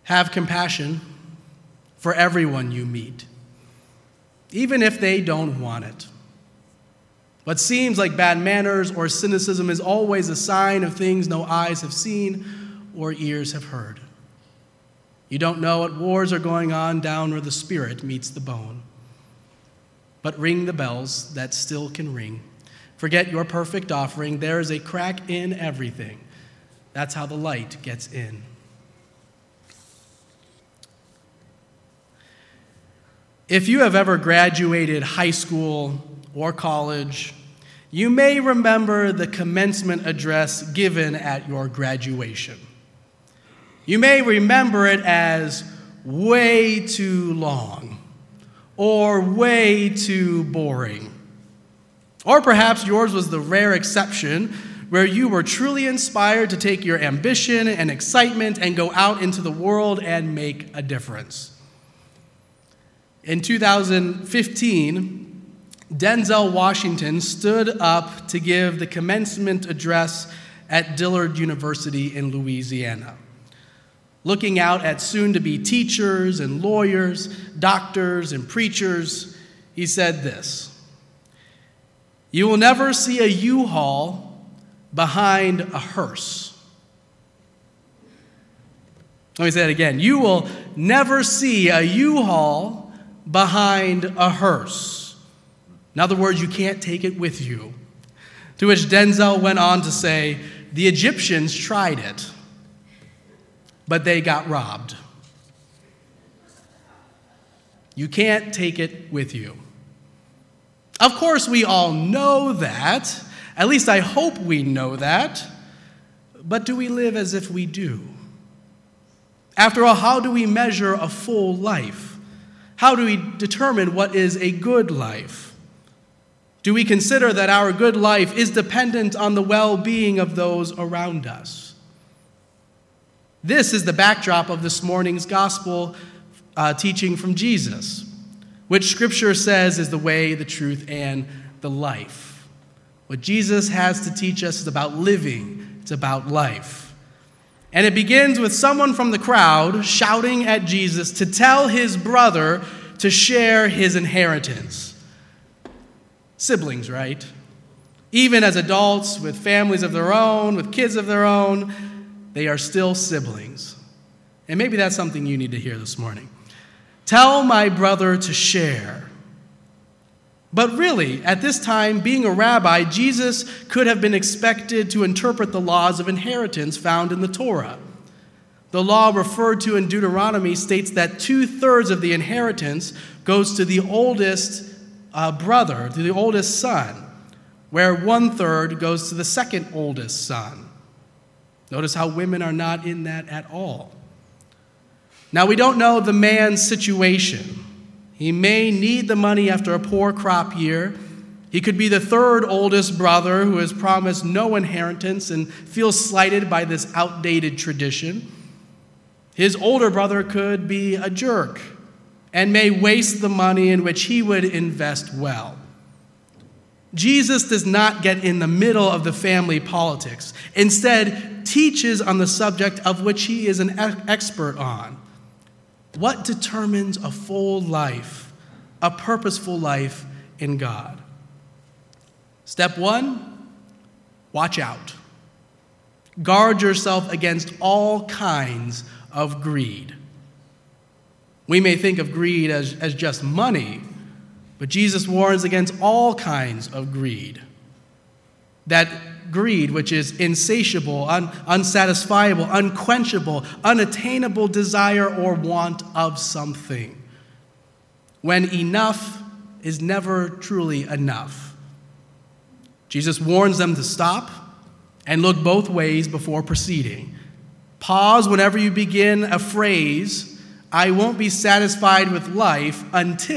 Have compassion for everyone you meet, even if they don't want it. What seems like bad manners or cynicism is always a sign of things no eyes have seen or ears have heard. You don't know what wars are going on down where the spirit meets the bone. But ring the bells that still can ring. Forget your perfect offering. There is a crack in everything. That's how the light gets in. If you have ever graduated high school or college, you may remember the commencement address given at your graduation. You may remember it as way too long or way too boring. Or perhaps yours was the rare exception where you were truly inspired to take your ambition and excitement and go out into the world and make a difference. In 2015, Denzel Washington stood up to give the commencement address at Dillard University in Louisiana. Looking out at soon-to-be teachers and lawyers, doctors and preachers, he said this: "You will never see a U-Haul behind a hearse." Let me say that again. You will never see a U-Haul behind a hearse. In other words, you can't take it with you. To which Denzel went on to say, the Egyptians tried it, but they got robbed. You can't take it with you. Of course, we all know that. At least I hope we know that. But do we live as if we do? After all, how do we measure a full life? How do we determine what is a good life? Do we consider that our good life is dependent on the well-being of those around us? This is the backdrop of this morning's gospel teaching from Jesus, which Scripture says is the way, the truth, and the life. What Jesus has to teach us is about living. It's about life. And it begins with someone from the crowd shouting at Jesus to tell his brother to share his inheritance. Siblings, right? Even as adults with families of their own, with kids of their own, they are still siblings. And maybe that's something you need to hear this morning. Tell my brother to share. But really, at this time, being a rabbi, Jesus could have been expected to interpret the laws of inheritance found in the Torah. The law referred to in Deuteronomy states that 2/3 of the inheritance goes to the oldest brother, to the oldest son, where 1/3 goes to the second oldest son. Notice how women are not in that at all. Now, we don't know the man's situation. He may need the money after a poor crop year. He could be the third oldest brother who is promised no inheritance and feels slighted by this outdated tradition. His older brother could be a jerk and may waste the money in which he would invest well. Jesus does not get in the middle of the family politics. Instead, teaches on the subject of which he is an expert on. What determines a full life, a purposeful life in God? Step 1, watch out. Guard yourself against all kinds of greed. We may think of greed as just money, but Jesus warns against all kinds of greed. That greed which is insatiable, unsatisfiable, unquenchable, unattainable desire or want of something. When enough is never truly enough. Jesus warns them to stop and look both ways before proceeding. Pause whenever you begin a phrase, I won't be satisfied with life until, ...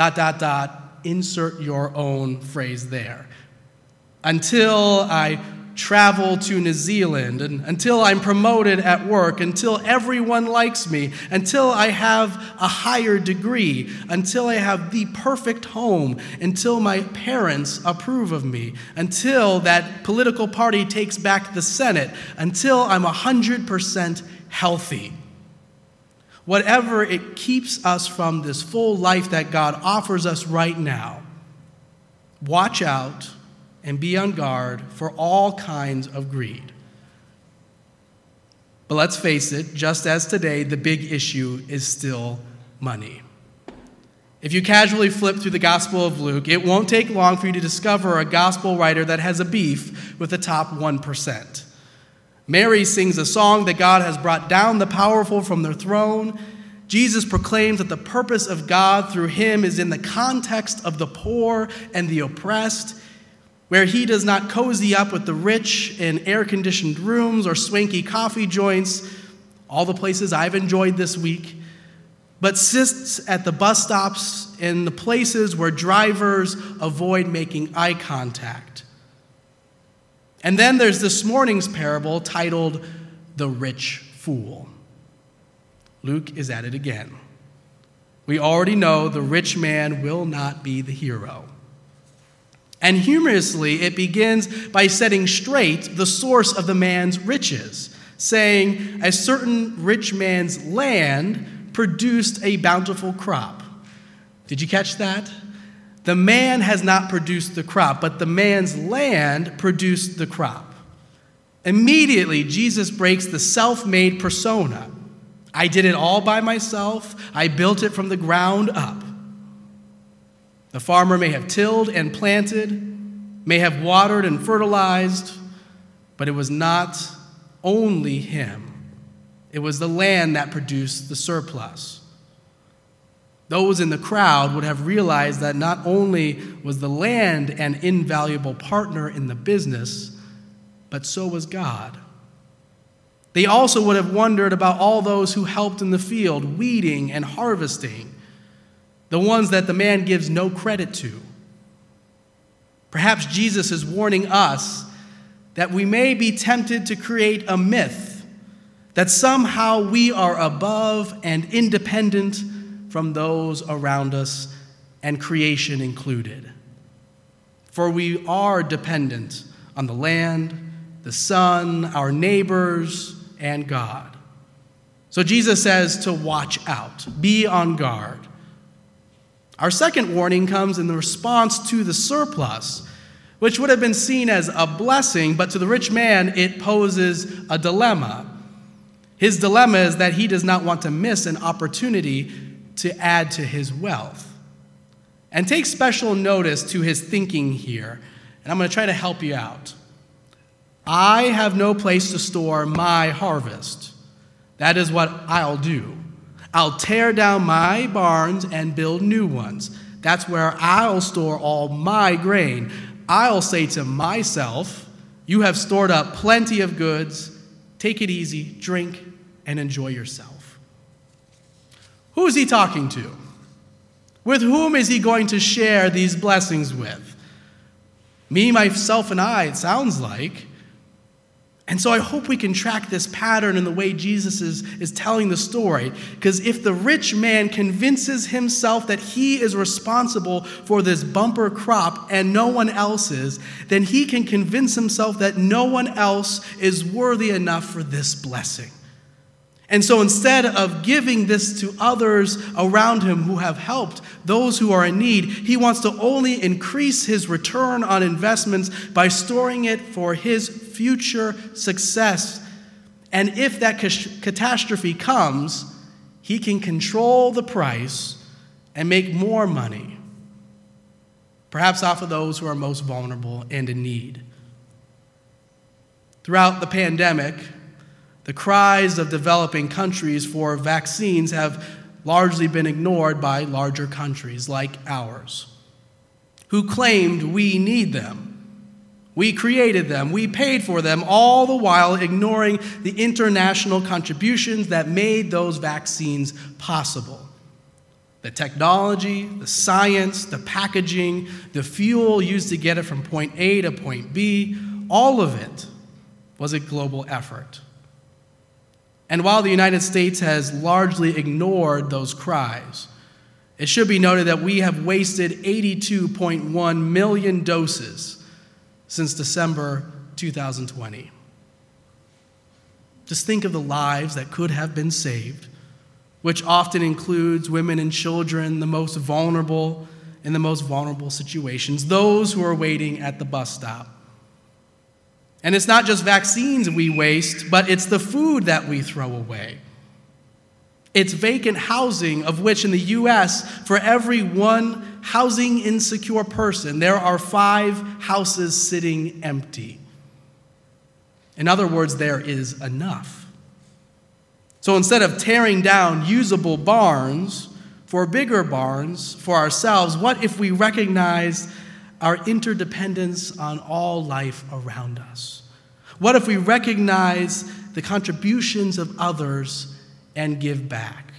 insert your own phrase there. Until I travel to New Zealand, and until I'm promoted at work, until everyone likes me, until I have a higher degree, until I have the perfect home, until my parents approve of me, until that political party takes back the Senate, until I'm 100% healthy. Whatever it keeps us from this full life that God offers us right now, watch out and be on guard for all kinds of greed. But let's face it, just as today, the big issue is still money. If you casually flip through the Gospel of Luke, it won't take long for you to discover a gospel writer that has a beef with the top 1%. Mary sings a song that God has brought down the powerful from their throne. Jesus proclaims that the purpose of God through him is in the context of the poor and the oppressed, where he does not cozy up with the rich in air-conditioned rooms or swanky coffee joints, all the places I've enjoyed this week, but sits at the bus stops in the places where drivers avoid making eye contact. And then there's this morning's parable titled The Rich Fool. Luke is at it again. We already know the rich man will not be the hero. And humorously, it begins by setting straight the source of the man's riches, saying, a certain rich man's land produced a bountiful crop. Did you catch that? The man has not produced the crop, but the man's land produced the crop. Immediately, Jesus breaks the self-made persona. I did it all by myself. I built it from the ground up. The farmer may have tilled and planted, may have watered and fertilized, but it was not only him. It was the land that produced the surplus. Those in the crowd would have realized that not only was the land an invaluable partner in the business, but so was God. They also would have wondered about all those who helped in the field, weeding and harvesting, the ones that the man gives no credit to. Perhaps Jesus is warning us that we may be tempted to create a myth that somehow we are above and independent from those around us, and creation included. For we are dependent on the land, the sun, our neighbors, and God. So Jesus says to watch out, be on guard. Our second warning comes in the response to the surplus, which would have been seen as a blessing, but to the rich man it poses a dilemma. His dilemma is that he does not want to miss an opportunity to add to his wealth. And take special notice to his thinking here, and I'm going to try to help you out. I have no place to store my harvest. That is what I'll do. I'll tear down my barns and build new ones. That's where I'll store all my grain. I'll say to myself, you have stored up plenty of goods. Take it easy, drink, and enjoy yourself. Who is he talking to? With whom is he going to share these blessings with? Me, myself, and I, it sounds like. And so I hope we can track this pattern in the way Jesus is telling the story. Because if the rich man convinces himself that he is responsible for this bumper crop and no one else is, then he can convince himself that no one else is worthy enough for this blessing. And so instead of giving this to others around him who have helped, those who are in need, he wants to only increase his return on investments by storing it for his future success. And if that catastrophe comes, he can control the price and make more money, perhaps off of those who are most vulnerable and in need. Throughout the pandemic, the cries of developing countries for vaccines have largely been ignored by larger countries like ours, who claimed we need them. We created them, we paid for them, all the while ignoring the international contributions that made those vaccines possible. The technology, the science, the packaging, the fuel used to get it from point A to point B, all of it was a global effort. And while the United States has largely ignored those cries, it should be noted that we have wasted 82.1 million doses since December 2020. Just think of the lives that could have been saved, which often includes women and children, the most vulnerable in the most vulnerable situations, those who are waiting at the bus stop. And it's not just vaccines we waste, but it's the food that we throw away. It's vacant housing, of which in the U.S., for every one housing insecure person, there are 5 houses sitting empty. In other words, there is enough. So instead of tearing down usable barns for bigger barns for ourselves, what if we recognize our interdependence on all life around us? What if we recognize the contributions of others and give back?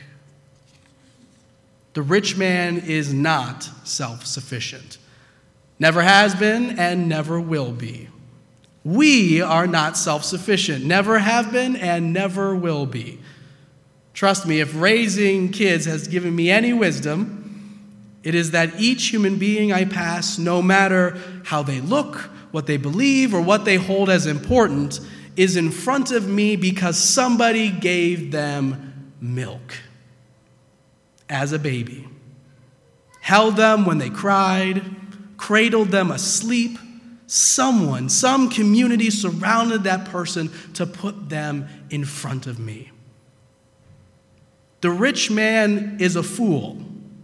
The rich man is not self-sufficient, never has been and never will be. We are not self-sufficient, never have been and never will be. Trust me, if raising kids has given me any wisdom, it is that each human being I pass, no matter how they look, what they believe, or what they hold as important, is in front of me because somebody gave them milk as a baby, held them when they cried, cradled them asleep. Someone, some community surrounded that person to put them in front of me. The rich man is a fool,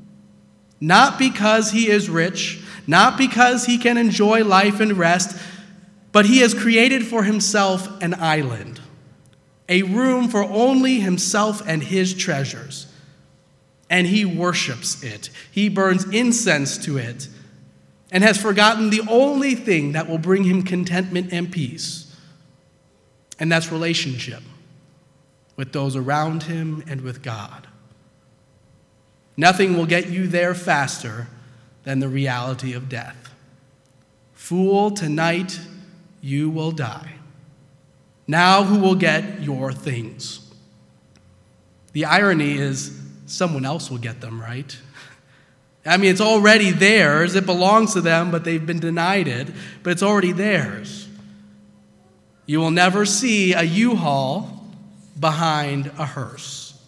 not because he is rich, not because he can enjoy life and rest, but he has created for himself an island, a room for only himself and his treasures. And he worships it. He burns incense to it and has forgotten the only thing that will bring him contentment and peace, and that's relationship with those around him and with God. Nothing will get you there faster than the reality of death. Fool, tonight you will die. Now who will get your things? The irony is someone else will get them, right? I mean, it's already theirs. It belongs to them, but they've been denied it, but it's already theirs. You will never see a U-Haul behind a hearse.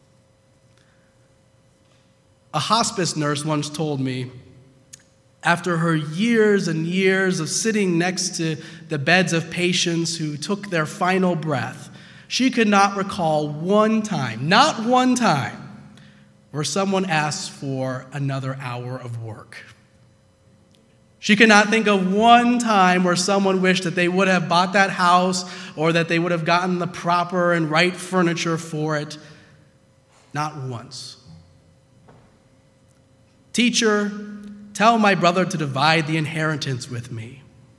A hospice nurse once told me, after her years and years of sitting next to the beds of patients who took their final breath, she could not recall one time, not one time, where someone asked for another hour of work. She could not think of one time where someone wished that they would have bought that house or that they would have gotten the proper and right furniture for it. Not once. Teacher, tell my brother to divide the inheritance with me.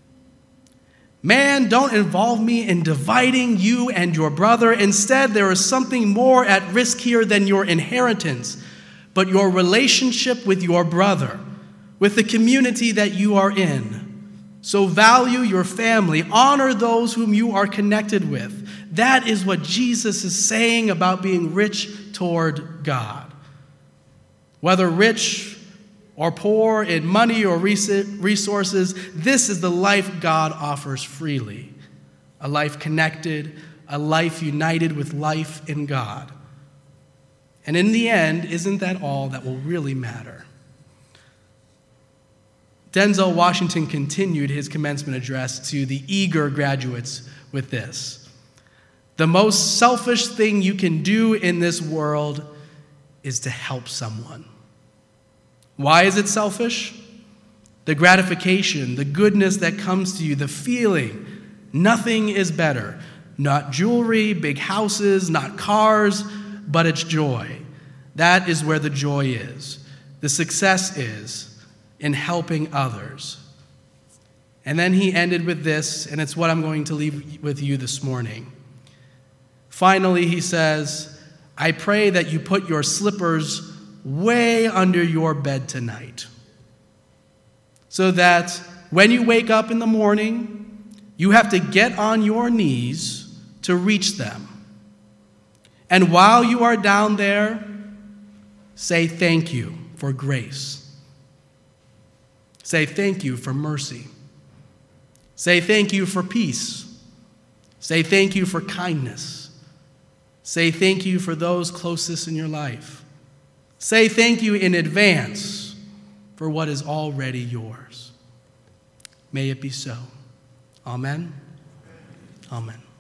Man, don't involve me in dividing you and your brother. Instead, there is something more at risk here than your inheritance, but your relationship with your brother, with the community that you are in. So value your family. Honor those whom you are connected with. That is what Jesus is saying about being rich toward God. Whether rich or poor in money or resources, this is the life God offers freely. A life connected, a life united with life in God. And in the end, isn't that all that will really matter? Denzel Washington continued his commencement address to the eager graduates with this: the most selfish thing you can do in this world is to help someone. Why is it selfish? The gratification, the goodness that comes to you, the feeling. Nothing is better. Not jewelry, big houses, not cars, but it's joy. That is where the joy is. The success is in helping others. And then he ended with this, and it's what I'm going to leave with you this morning. Finally, he says, I pray that you put your slippers way under your bed tonight, so that when you wake up in the morning, You have to get on your knees to reach them. And while you are down there, say thank you for grace. Say thank you for mercy. Say thank you for peace. Say thank you for kindness. Say thank you for those closest in your life. Say thank you in advance for what is already yours. May it be so. Amen. Amen.